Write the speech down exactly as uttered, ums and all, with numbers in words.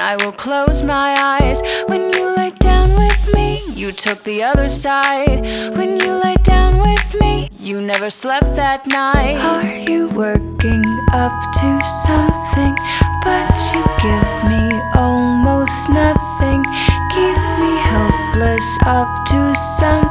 I will close my eyes. When you lay down with me, you took the other side. When you lay down with me, you never slept that night. Are you working up to something? But you give me almost nothing. Keep me helpless up to something.